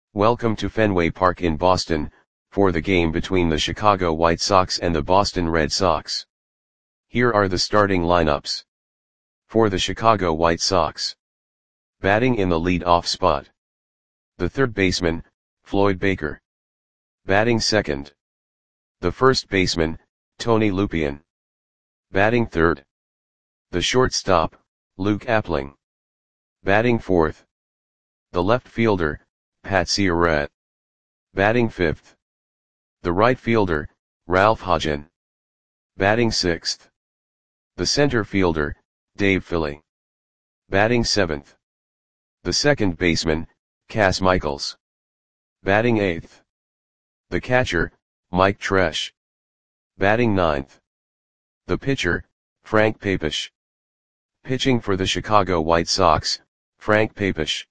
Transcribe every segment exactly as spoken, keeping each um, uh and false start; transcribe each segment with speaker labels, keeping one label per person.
Speaker 1: Welcome to Fenway Park in Boston, for the game between the Chicago White Sox and the Boston Red Sox. Here are the starting lineups. For the Chicago White Sox. Batting in the lead-off spot. The third baseman, Floyd Baker. Batting second. The first baseman, Tony Lupien. Batting third. The shortstop, Luke Appling. Batting fourth. The left fielder, Pat Ciarrette. Batting fifth. The right fielder, Ralph Hodgen. Batting sixth. The center fielder, Dave Philly. Batting seventh. The second baseman, Cas Michaels. Batting eighth. The catcher, Mike Tresh. Batting ninth. The pitcher, Frank Papish. Pitching for the Chicago White Sox, Frank Papish.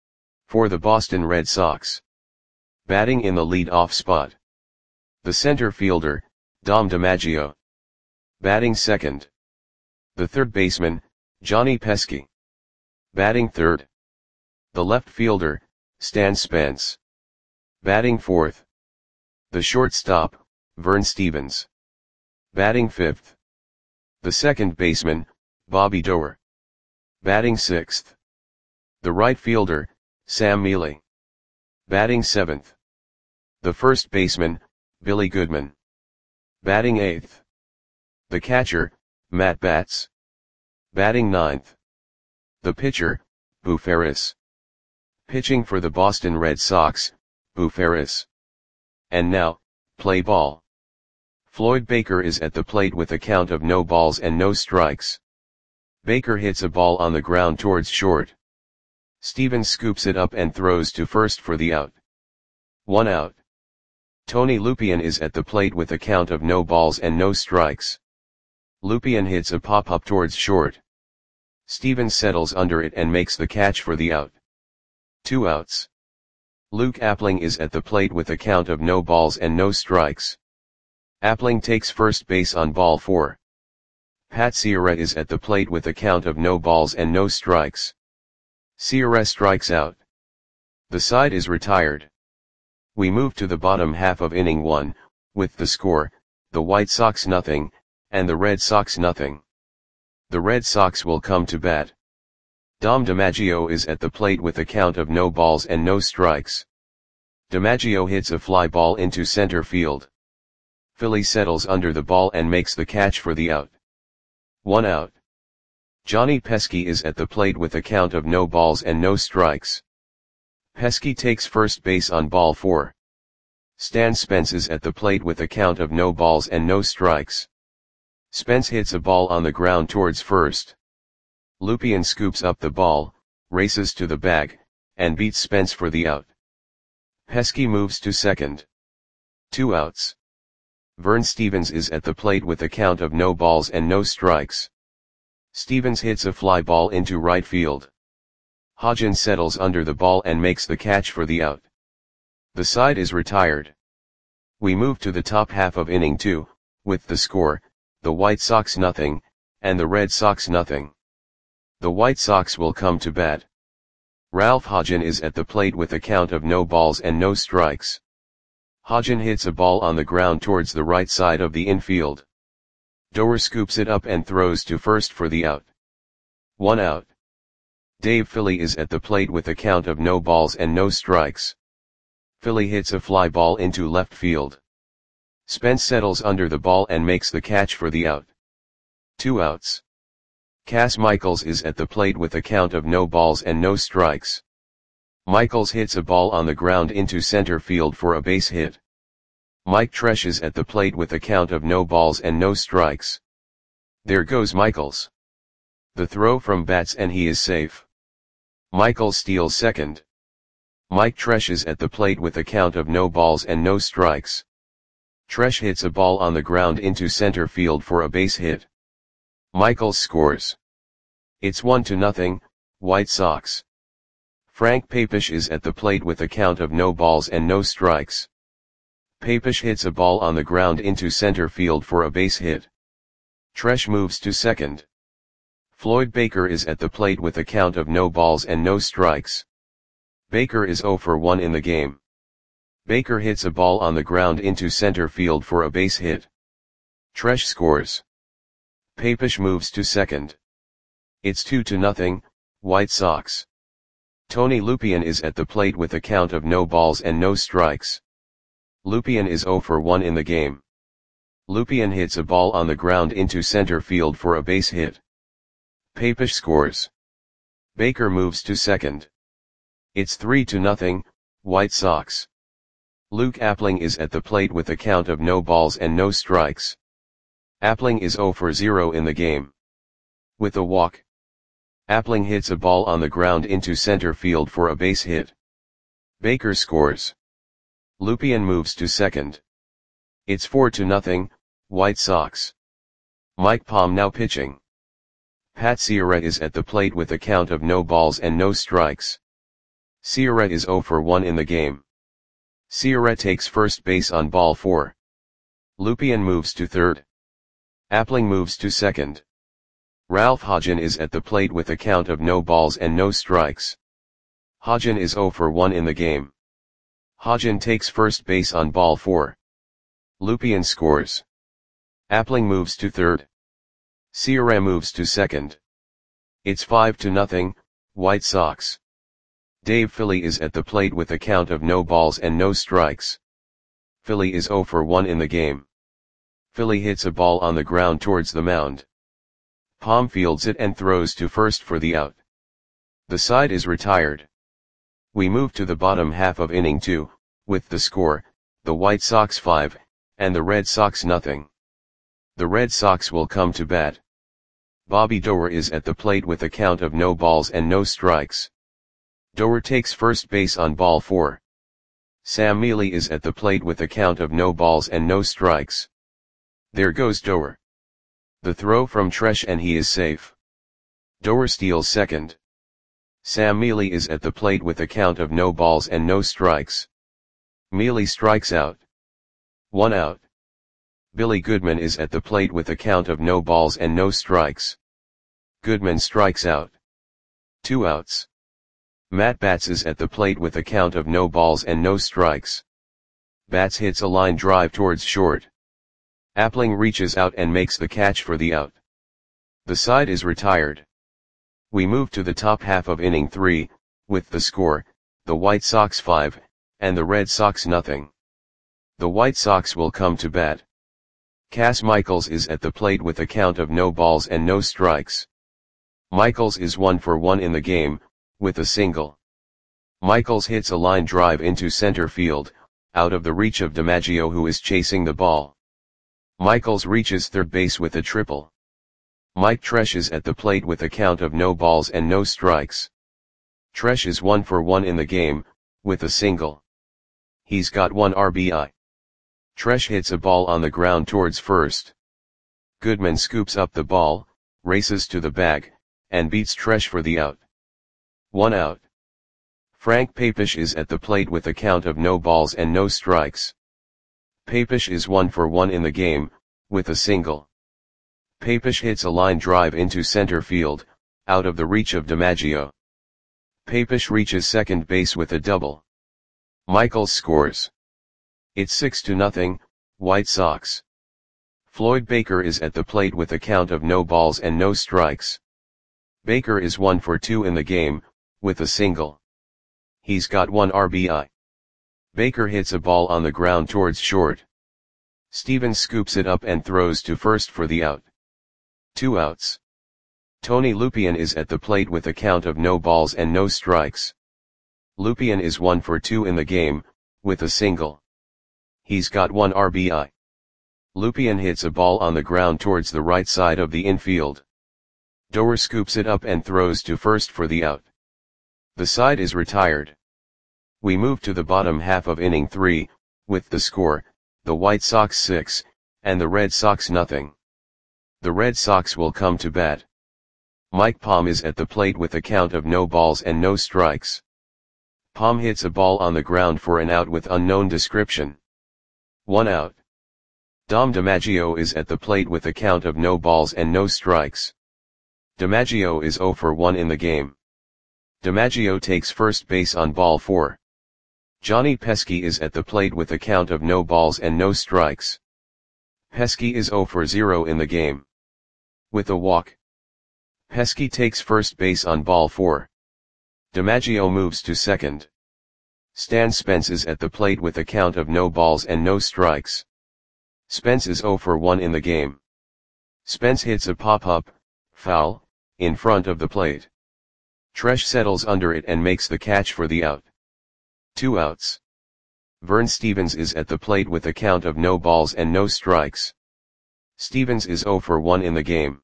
Speaker 1: For the Boston Red Sox. Batting in the lead-off spot. The center fielder, Dom DiMaggio. Batting second. The third baseman, Johnny Pesky. Batting third. The left fielder, Stan Spence. Batting fourth. The shortstop, Vern Stephens. Batting fifth. The second baseman, Bobby Doerr. Batting sixth. The right fielder, Sam Mealy. Batting seventh. The first baseman, Billy Goodman. Batting eighth. The catcher, Matt Batts. Batting ninth. The pitcher, Boo Ferris. Pitching for the Boston Red Sox, Boo Ferris. And now, play ball. Floyd Baker is at the plate with a count of no balls and no strikes. Baker hits a ball on the ground towards short. Stephens scoops it up and throws to first for the out. One out. Tony Lupien is at the plate with a count of no balls and no strikes. Lupien hits a pop-up towards short. Stephens settles under it and makes the catch for the out. Two outs. Luke Appling is at the plate with a count of no balls and no strikes. Appling takes first base on ball four. Pat Ciarrette is at the plate with a count of no balls and no strikes. Ciarrette strikes out. The side is retired. We move to the bottom half of inning one, with the score, the White Sox nothing, and the Red Sox nothing. The Red Sox will come to bat. Dom DiMaggio is at the plate with a count of no balls and no strikes. DiMaggio hits a fly ball into center field. Philly settles under the ball and makes the catch for the out. One out. Johnny Pesky is at the plate with a count of no balls and no strikes. Pesky takes first base on ball four. Stan Spence is at the plate with a count of no balls and no strikes. Spence hits a ball on the ground towards first. Lupien scoops up the ball, races to the bag, and beats Spence for the out. Pesky moves to second. Two outs. Vern Stephens is at the plate with a count of no balls and no strikes. Stephens hits a fly ball into right field. Hodgen settles under the ball and makes the catch for the out. The side is retired. We move to the top half of inning two, with the score, the White Sox nothing, and the Red Sox nothing. The White Sox will come to bat. Ralph Hodgen is at the plate with a count of no balls and no strikes. Hodgen hits a ball on the ground towards the right side of the infield. Doerr scoops it up and throws to first for the out. One out. Dave Philly is at the plate with a count of no balls and no strikes. Philly hits a fly ball into left field. Spence settles under the ball and makes the catch for the out. Two outs. Cas Michaels is at the plate with a count of no balls and no strikes. Michaels hits a ball on the ground into center field for a base hit. Mike Tresh is at the plate with a count of no balls and no strikes. There goes Michaels. The throw from Batts and he is safe. Michaels steals second. Mike Tresh is at the plate with a count of no balls and no strikes. Tresh hits a ball on the ground into center field for a base hit. Michaels scores. It's one to nothing, White Sox. Frank Papish is at the plate with a count of no balls and no strikes. Papish hits a ball on the ground into center field for a base hit. Tresh moves to second. Floyd Baker is at the plate with a count of no balls and no strikes. Baker is zero for one in the game. Baker hits a ball on the ground into center field for a base hit. Tresh scores. Papish moves to second. It's two to nothing, White Sox. Tony Lupien is at the plate with a count of no balls and no strikes. Lupien is zero for one in the game. Lupien hits a ball on the ground into center field for a base hit. Papish scores. Baker moves to second. It's three to nothing, White Sox. Luke Appling is at the plate with a count of no balls and no strikes. Appling is zero for zero in the game. With a walk, Appling hits a ball on the ground into center field for a base hit. Baker scores. Lupien moves to second. It's four to nothing, White Sox. Mike Palm now pitching. Pat Ciarrette is at the plate with a count of no balls and no strikes. Ciarrette is zero for one in the game. Ciarrette takes first base on ball four. Lupien moves to third. Appling moves to second. Ralph Hodgen is at the plate with a count of no balls and no strikes. Hodgen is zero for one in the game. Hodgen takes first base on ball four. Lupien scores. Appling moves to third. Ciarrette moves to second. It's five to nothing, White Sox. Dave Philly is at the plate with a count of no balls and no strikes. Philly is zero for one in the game. Philly hits a ball on the ground towards the mound. Palm fields it and throws to first for the out. The side is retired. We move to the bottom half of inning two, with the score, the White Sox five, and the Red Sox nothing. The Red Sox will come to bat. Bobby Doerr is at the plate with a count of no balls and no strikes. Doerr takes first base on ball four. Sam Mealy is at the plate with a count of no balls and no strikes. There goes Doerr. The throw from Tresh and he is safe. Doerr steals second. Sam Mealy is at the plate with a count of no balls and no strikes. Mealy strikes out. One out. Billy Goodman is at the plate with a count of no balls and no strikes. Goodman strikes out. Two outs. Matt Batts is at the plate with a count of no balls and no strikes. Batts hits a line drive towards short. Appling reaches out and makes the catch for the out. The side is retired. We move to the top half of inning three, with the score, the White Sox five, and the Red Sox nothing. The White Sox will come to bat. Cass Michaels is at the plate with a count of no balls and no strikes. Michaels is one for one in the game, with a single. Michaels hits a line drive into center field, out of the reach of DiMaggio who is chasing the ball. Michaels reaches third base with a triple. Mike Tresh is at the plate with a count of no balls and no strikes. Tresh is one for one in the game, with a single. He's got one R B I. Tresh hits a ball on the ground towards first. Goodman scoops up the ball, races to the bag, and beats Tresh for the out. One out. Frank Papish is at the plate with a count of no balls and no strikes. Papish is one for one in the game, with a single. Papish hits a line drive into center field, out of the reach of DiMaggio. Papish reaches second base with a double. Michaels scores. It's six to nothing, White Sox. Floyd Baker is at the plate with a count of no balls and no strikes. Baker is one for two in the game, with a single. He's got one R B I. Baker hits a ball on the ground towards short. Stevens scoops it up and throws to first for the out. Two outs. Tony Lupien is at the plate with a count of no balls and no strikes. Lupien is one for two in the game, with a single. He's got one R B I. Lupien hits a ball on the ground towards the right side of the infield. Doerr scoops it up and throws to first for the out. The side is retired. We move to the bottom half of inning three, with the score, the White Sox six, and the Red Sox nothing. The Red Sox will come to bat. Mike Palm is at the plate with a count of no balls and no strikes. Palm hits a ball on the ground for an out with unknown description. One out. Dom DiMaggio is at the plate with a count of no balls and no strikes. DiMaggio is zero for one in the game. DiMaggio takes first base on ball four. Johnny Pesky is at the plate with a count of no balls and no strikes. Pesky is zero for zero in the game. With a walk, Pesky takes first base on ball four. DiMaggio moves to second. Stan Spence is at the plate with a count of no balls and no strikes. Spence is zero for one in the game. Spence hits a pop-up, foul, in front of the plate. Tresh settles under it and makes the catch for the out. Two outs. Vern Stevens is at the plate with a count of no balls and no strikes. Stevens is zero for one in the game.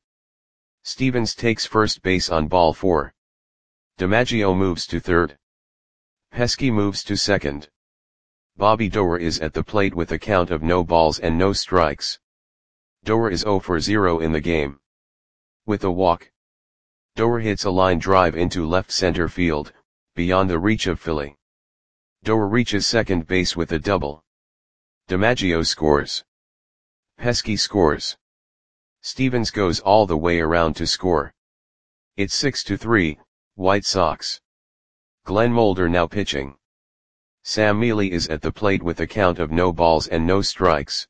Speaker 1: Stevens takes first base on ball four. DiMaggio moves to third. Pesky moves to second. Bobby Doerr is at the plate with a count of no balls and no strikes. Doerr is zero for zero in the game. With a walk, Doerr hits a line drive into left center field, beyond the reach of Philly. Doerr reaches second base with a double. DiMaggio scores. Pesky scores. Stevens goes all the way around to score. It's six to three, White Sox. Glenn Mulder now pitching. Sam Mealy is at the plate with a count of no balls and no strikes.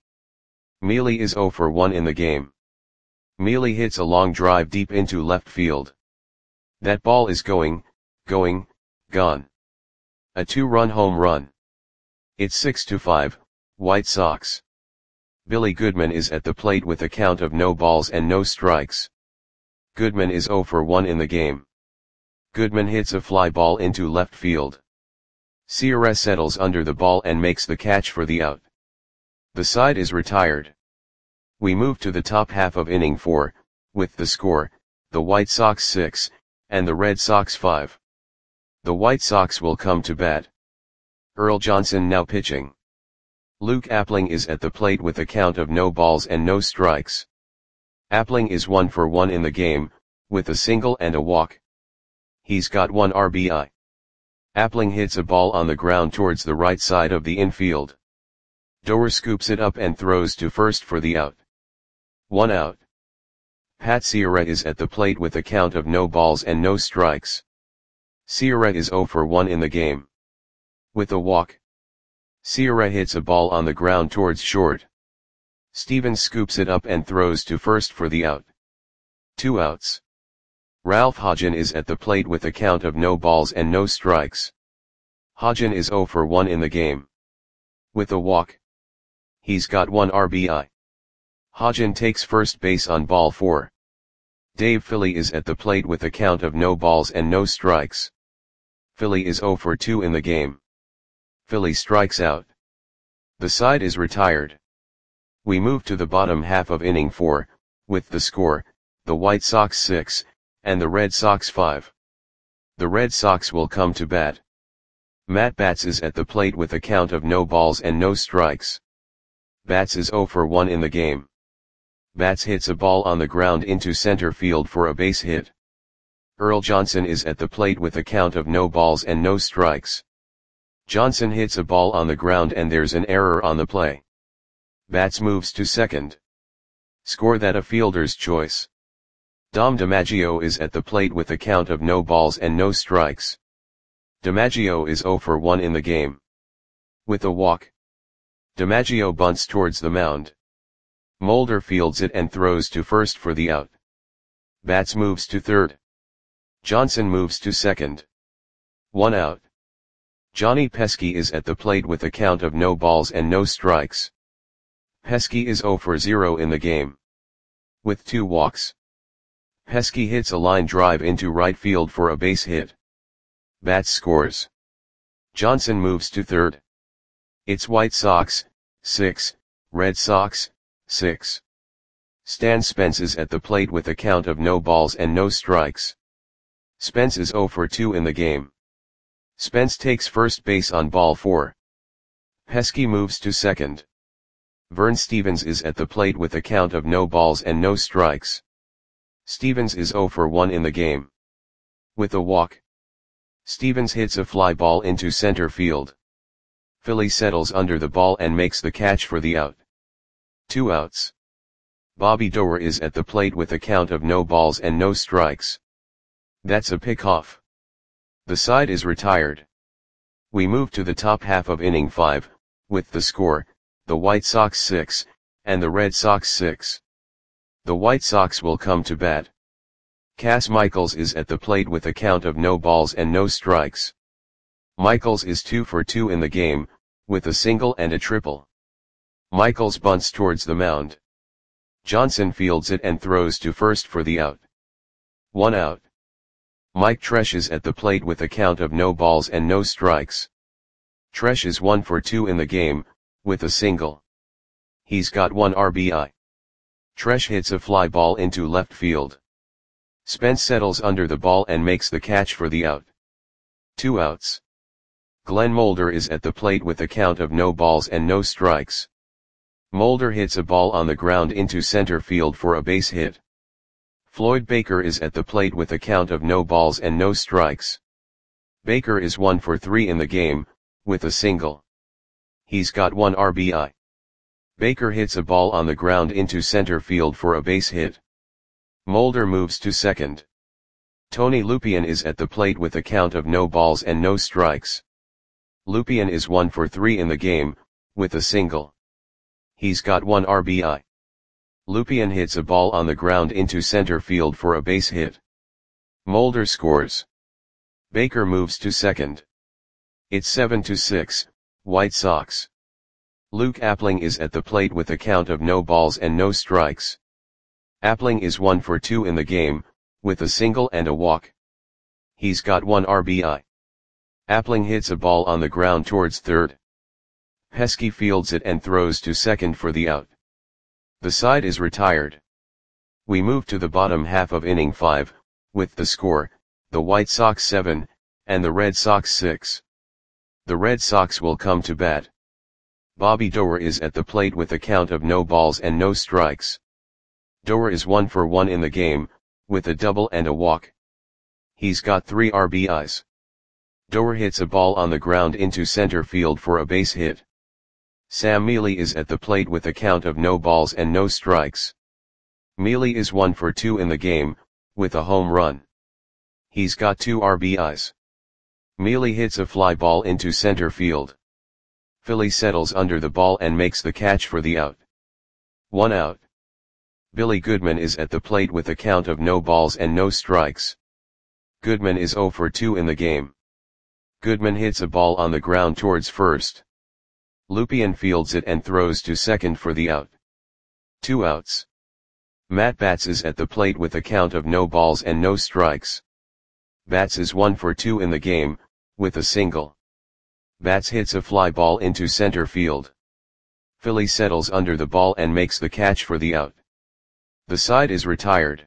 Speaker 1: Mealy is zero for one in the game. Mealy hits a long drive deep into left field. That ball is going, going, gone. A two-run home run. It's six to five, White Sox. Billy Goodman is at the plate with a count of no balls and no strikes. Goodman is zero for one in the game. Goodman hits a fly ball into left field. Sierra settles under the ball and makes the catch for the out. The side is retired. We move to the top half of inning four, with the score, the White Sox six, and the Red Sox five. The White Sox will come to bat. Earl Johnson now pitching. Luke Appling is at the plate with a count of no balls and no strikes. Appling is one for one in the game, with a single and a walk. He's got one R B I. Appling hits a ball on the ground towards the right side of the infield. Doerr scoops it up and throws to first for the out. One out. Pat Sierra is at the plate with a count of no balls and no strikes. Sierra is zero for one in the game. With a walk, Sierra hits a ball on the ground towards short. Stevens scoops it up and throws to first for the out. Two outs. Ralph Hodgen is at the plate with a count of no balls and no strikes. Hodgen is zero for one in the game. With a walk, he's got one R B I. Hodgen takes first base on ball four. Dave Philly is at the plate with a count of no balls and no strikes. Philly is zero for two in the game. Philly strikes out. The side is retired. We move to the bottom half of inning four, with the score, the White Sox six, and the Red Sox five. The Red Sox will come to bat. Matt Batts is at the plate with a count of no balls and no strikes. Batts is zero for one in the game. Batts hits a ball on the ground into center field for a base hit. Earl Johnson is at the plate with a count of no balls and no strikes. Johnson hits a ball on the ground and there's an error on the play. Batts moves to second. Score that a fielder's choice. Dom DiMaggio is at the plate with a count of no balls and no strikes. DiMaggio is zero for one in the game. With a walk, DiMaggio bunts towards the mound. Mulder fields it and throws to first for the out. Batts moves to third. Johnson moves to second. One out. Johnny Pesky is at the plate with a count of no balls and no strikes. Pesky is zero for zero in the game. With two walks, Pesky hits a line drive into right field for a base hit. Batts scores. Johnson moves to third. It's White Sox, six, Red Sox, six. Stan Spence is at the plate with a count of no balls and no strikes. Spence is zero for two in the game. Spence takes first base on ball four. Pesky moves to second. Vern Stevens is at the plate with a count of no balls and no strikes. Stevens is zero for one in the game. With a walk, Stevens hits a fly ball into center field. Philly settles under the ball and makes the catch for the out. Two outs. Bobby Doerr is at the plate with a count of no balls and no strikes. That's a pickoff. The side is retired. We move to the top half of inning five, with the score, the White Sox six, and the Red Sox six. The White Sox will come to bat. Cas Michaels is at the plate with a count of no balls and no strikes. Michaels is two for two in the game, with a single and a triple. Michaels bunts towards the mound. Johnson fields it and throws to first for the out. One out. Mike Tresh is at the plate with a count of no balls and no strikes. Tresh is one for two in the game, with a single. He's got one R B I. Tresh hits a fly ball into left field. Spence settles under the ball and makes the catch for the out. Two outs. Glenn Mulder is at the plate with a count of no balls and no strikes. Mulder hits a ball on the ground into center field for a base hit. Floyd Baker is at the plate with a count of no balls and no strikes. Baker is one for three in the game, with a single. He's got one R B I. Baker hits a ball on the ground into center field for a base hit. Mulder moves to second. Tony Lupien is at the plate with a count of no balls and no strikes. Lupien is one for three in the game, with a single. He's got one R B I. Lupien hits a ball on the ground into center field for a base hit. Mulder scores. Baker moves to second. It's seven to six, White Sox. Luke Appling is at the plate with a count of no balls and no strikes. Appling is one for two in the game, with a single and a walk. He's got one R B I. Appling hits a ball on the ground towards third. Pesky fields it and throws to second for the out. The side is retired. We move to the bottom half of inning five, with the score, the White Sox seven, and the Red Sox six. The Red Sox will come to bat. Bobby Doerr is at the plate with a count of no balls and no strikes. Doerr is one for one in the game, with a double and a walk. He's got three R B Is. Doerr hits a ball on the ground into center field for a base hit. Sam Mealy is at the plate with a count of no balls and no strikes. Mealy is one for two in the game, with a home run. He's got two R B Is. Mealy hits a fly ball into center field. Philly settles under the ball and makes the catch for the out. One out. Billy Goodman is at the plate with a count of no balls and no strikes. Goodman is zero for two in the game. Goodman hits a ball on the ground towards first. Lupien fields it and throws to second for the out. Two outs. Matt Batts is at the plate with a count of no balls and no strikes. Batts is one for two in the game, with a single. Batts hits a fly ball into center field. Philly settles under the ball and makes the catch for the out. The side is retired.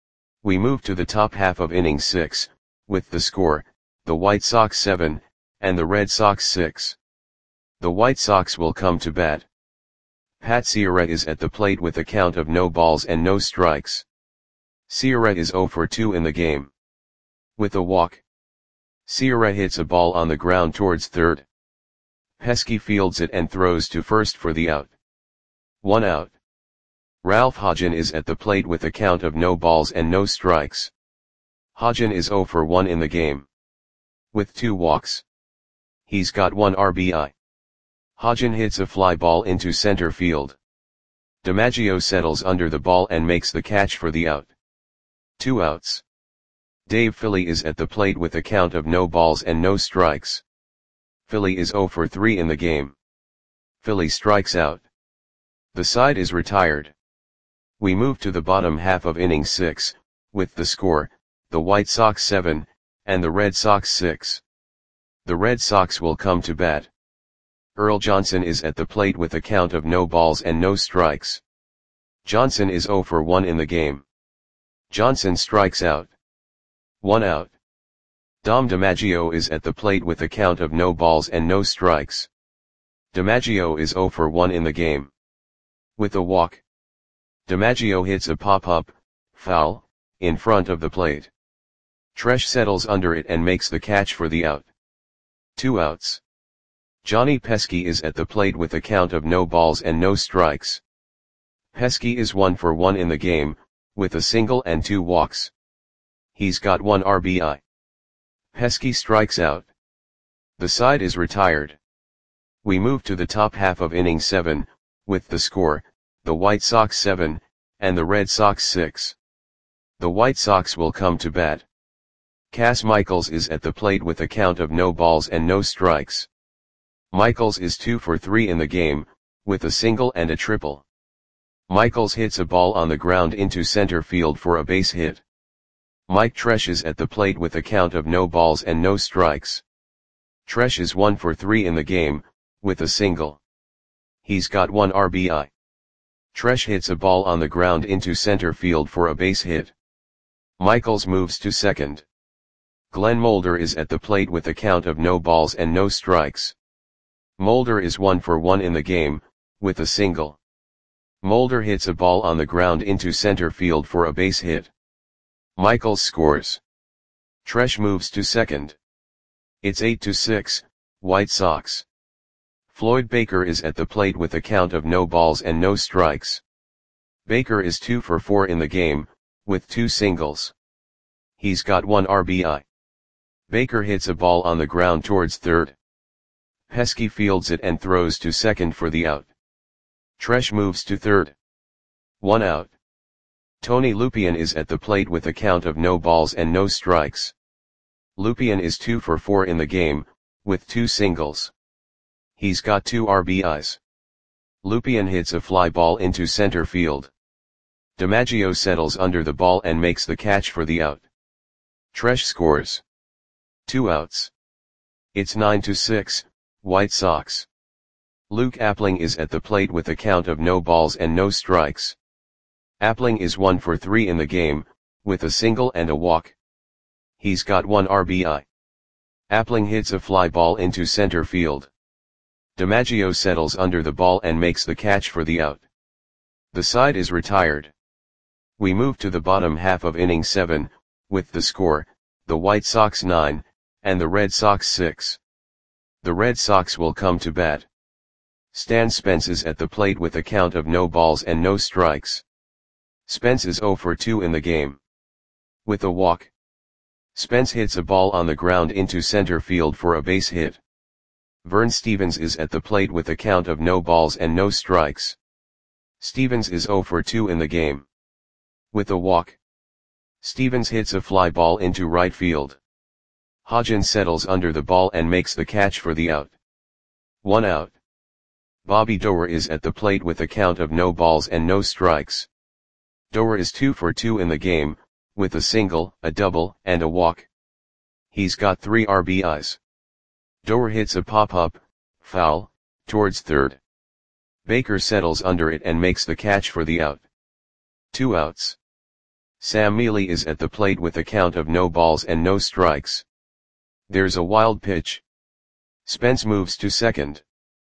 Speaker 1: We move to the top half of inning six, with the score, the White Sox seven, and the Red Sox six. The White Sox will come to bat. Pat Ciarrette is at the plate with a count of no balls and no strikes. Ciarrette is zero for two in the game. With a walk. Ciarrette hits a ball on the ground towards third. Pesky fields it and throws to first for the out. One out. Ralph Hodgen is at the plate with a count of no balls and no strikes. Hodgen is zero for one in the game. With two walks. He's got one R B I. Hodgen hits a fly ball into center field. DiMaggio settles under the ball and makes the catch for the out. Two outs. Dave Philly is at the plate with a count of no balls and no strikes. Philly is zero for three in the game. Philly strikes out. The side is retired. We move to the bottom half of inning six, with the score, the White Sox seven, and the Red Sox six. The Red Sox will come to bat. Earl Johnson is at the plate with a count of no balls and no strikes. Johnson is zero for one in the game. Johnson strikes out. One out. Dom DiMaggio is at the plate with a count of no balls and no strikes. DiMaggio is zero for one in the game. With a walk. DiMaggio hits a pop-up, foul, in front of the plate. Tresh settles under it and makes the catch for the out. Two outs. Johnny Pesky is at the plate with a count of no balls and no strikes. Pesky is one for one in the game, with a single and two walks. He's got one R B I. Pesky strikes out. The side is retired. We move to the top half of inning seven, with the score, the White Sox seven, and the Red Sox six. The White Sox will come to bat. Cas Michaels is at the plate with a count of no balls and no strikes. Michaels is two for three in the game, with a single and a triple. Michaels hits a ball on the ground into center field for a base hit. Mike Tresh is at the plate with a count of no balls and no strikes. Tresh is one for three in the game, with a single. He's got one R B I. Tresh hits a ball on the ground into center field for a base hit. Michaels moves to second. Glenn Mulder is at the plate with a count of no balls and no strikes. Mulder is one for one in the game, with a single. Mulder hits a ball on the ground into center field for a base hit. Michaels scores. Tresh moves to second. It's eight to six, White Sox. Floyd Baker is at the plate with a count of no balls and no strikes. Baker is two for four in the game, with two singles. He's got one R B I. Baker hits a ball on the ground towards third. Pesky fields it and throws to second for the out. Tresh moves to third. One out. Tony Lupien is at the plate with a count of no balls and no strikes. Lupien is two for four in the game, with two singles. He's got two R B Is. Lupien hits a fly ball into center field. DiMaggio settles under the ball and makes the catch for the out. Tresh scores. Two outs. It's nine to six, White Sox. Luke Appling is at the plate with a count of no balls and no strikes. Appling is one for three in the game, with a single and a walk. He's got one R B I. Appling hits a fly ball into center field. DiMaggio settles under the ball and makes the catch for the out. The side is retired. We move to the bottom half of inning seven, with the score, the White Sox nine, and the Red Sox six. The Red Sox will come to bat. Stan Spence is at the plate with a count of no balls and no strikes. Spence is zero for two in the game. With a walk. Spence hits a ball on the ground into center field for a base hit. Vern Stevens is at the plate with a count of no balls and no strikes. Stevens is zero for two in the game. With a walk. Stevens hits a fly ball into right field. Hodgins settles under the ball and makes the catch for the out. One out. Bobby Doerr is at the plate with a count of no balls and no strikes. Doerr is two for two in the game, with a single, a double, and a walk. He's got three R B Is. Doerr hits a pop-up, foul, towards third. Baker settles under it and makes the catch for the out. Two outs. Sam Mealy is at the plate with a count of no balls and no strikes. There's a wild pitch. Spence moves to second.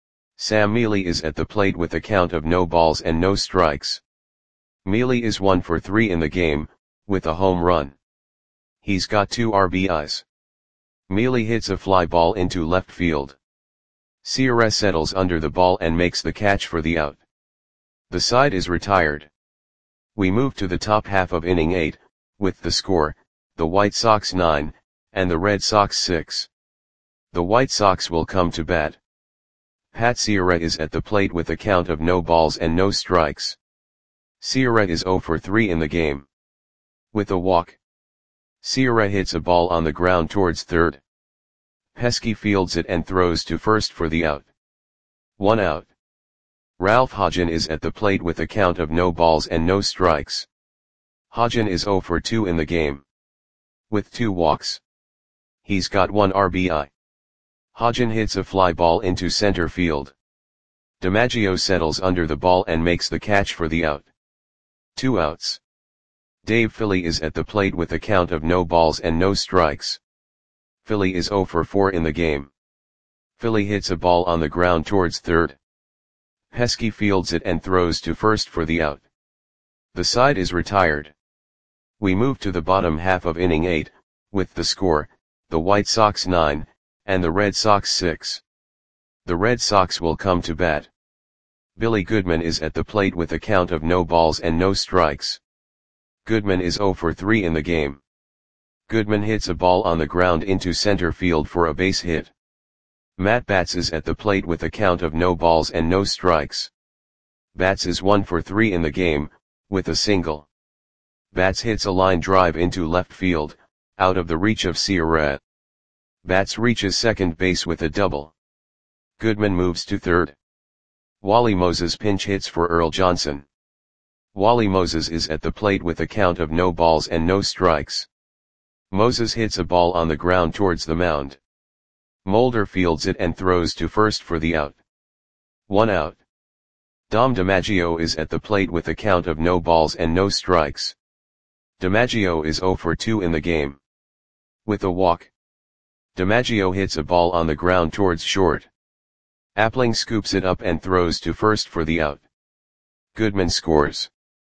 Speaker 1: Sam Mealy is at the plate with a count of no balls and no strikes. Mealy is one for three in the game, with a home run. He's got two R B Is. Mealy hits a fly ball into left field. Sierra settles under the ball and makes the catch for the out. The side is retired. We move to the top half of inning eight, with the score, the White Sox nine, and the Red Sox six. The White Sox will come to bat. Pat Sierra is at the plate with a count of no balls and no strikes. Sierra is zero for three in the game. With a walk. Sierra hits a ball on the ground towards third. Pesky fields it and throws to first for the out. One out. Ralph Hodgin is at the plate with a count of no balls and no strikes. Hodgin is zero for two in the game. With two walks. He's got one R B I. Hodgin hits a fly ball into center field. DiMaggio settles under the ball and makes the catch for the out. Two outs. Dave Philly is at the plate with a count of no balls and no strikes. Philly is zero for four in the game. Philly hits a ball on the ground towards third. Pesky fields it and throws to first for the out. The side is retired. We move to the bottom half of inning eight, with the score, the White Sox nine, and the Red Sox six. The Red Sox will come to bat. Billy Goodman is at the plate with a count of no balls and no strikes. Goodman is zero for three in the game. Goodman hits a ball on the ground into center field for a base hit. Matt Batts is at the plate with a count of no balls and no strikes. Batts is one for three in the game, with a single. Batts hits a line drive into left field, out of the reach of Ciarrette. Batts reaches second base with a double. Goodman moves to third. Wally Moses pinch hits for Earl Johnson. Wally Moses is at the plate with a count of no balls and no strikes. Moses hits a ball on the ground towards the mound. Mulder fields it and throws to first for the out. One out. Dom DiMaggio is at the plate with a count of no balls and no strikes. DiMaggio is zero for two in the game. With a walk. DiMaggio hits a ball on the ground towards short. Appling scoops it up and throws to first for the out. Goodman scores.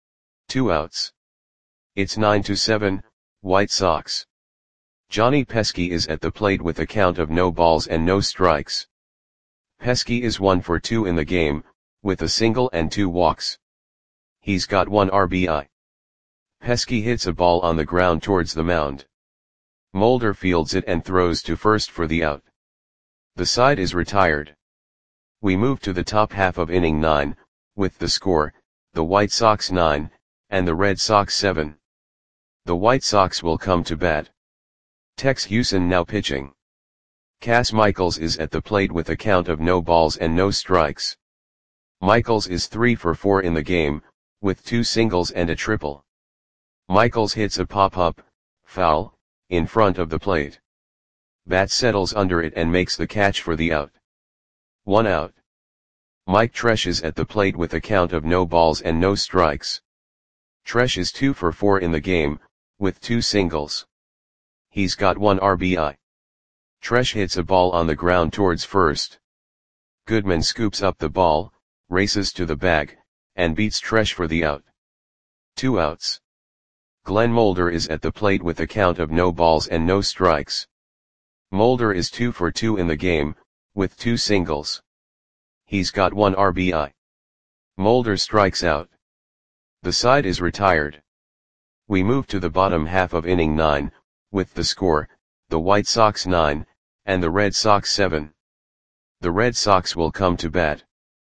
Speaker 1: Two outs. It's nine to seven, White Sox. Johnny Pesky is at the plate with a count of no balls and no strikes. Pesky is one for two in the game, with a single and two walks. He's got one R B I. Pesky hits a ball on the ground towards the mound. Mulder fields it and throws to first for the out. The side is retired. We move to the top half of inning nine, with the score, the White Sox nine, and the Red Sox seven. The White Sox will come to bat. Tex Hewson now pitching. Cass Michaels is at the plate with a count of no balls and no strikes. Michaels is three for four in the game, with two singles and a triple. Michaels hits a pop-up, foul, in front of the plate. Bat settles under it and makes the catch for the out. One out. Mike Tresh is at the plate with a count of no balls and no strikes. Tresh is two for four in the game, with two singles. He's got one R B I. Tresh hits a ball on the ground towards first. Goodman scoops up the ball, races to the bag, and beats Tresh for the out. Two outs. Glenn Mulder is at the plate with a count of no balls and no strikes. Mulder is two for two in the game, with two singles. He's got one R B I. Mulder strikes out. The side is retired. We move to the bottom half of inning nine, with the score, the White Sox nine, and the Red Sox seven. The Red Sox will come to bat.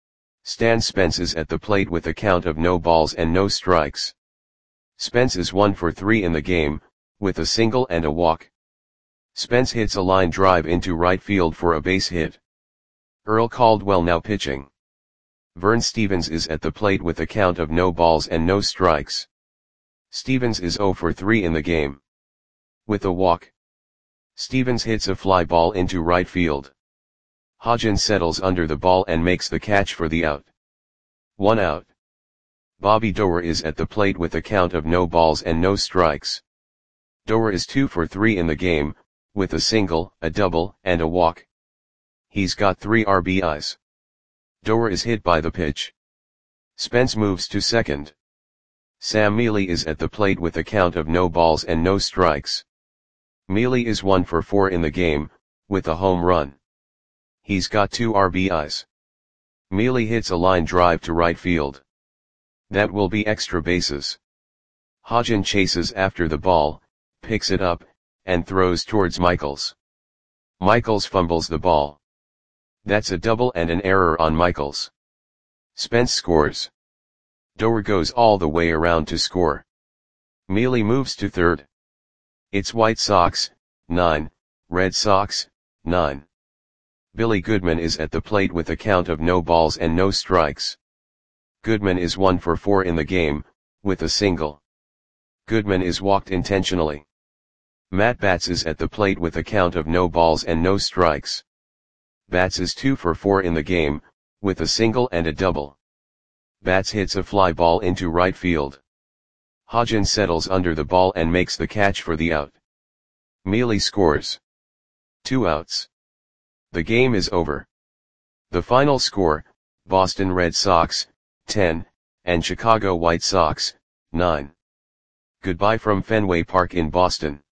Speaker 1: Stan Spence is at the plate with a count of no balls and no strikes. Spence is one for three in the game, with a single and a walk. Spence hits a line drive into right field for a base hit. Earl Caldwell now pitching. Vern Stevens is at the plate with a count of no balls and no strikes. Stevens is zero for three in the game. With a walk. Stevens hits a fly ball into right field. Hodgins settles under the ball and makes the catch for the out. One out. Bobby Doerr is at the plate with a count of no balls and no strikes. Doerr is two for three in the game, with a single, a double, and a walk. He's got three R B Is. Doerr is hit by the pitch. Spence moves to second. Sam Mealy is at the plate with a count of no balls and no strikes. Mealy is one for four in the game, with a home run. He's got two R B Is. Mealy hits a line drive to right field. That will be extra bases. Hodgins chases after the ball, picks it up, and throws towards Michaels. Michaels fumbles the ball. That's a double and an error on Michaels. Spence scores. Doerr goes all the way around to score. Mealy moves to third. It's White Sox, nine, Red Sox, nine. Billy Goodman is at the plate with a count of no balls and no strikes. Goodman is one for four in the game, with a single. Goodman is walked intentionally. Matt Batts is at the plate with a count of no balls and no strikes. Batts is two for four in the game, with a single and a double. Batts hits a fly ball into right field. Hodgins settles under the ball and makes the catch for the out. Mealy scores. Two outs. The game is over. The final score, Boston Red Sox, ten, and Chicago White Sox, nine. Goodbye from Fenway Park in Boston.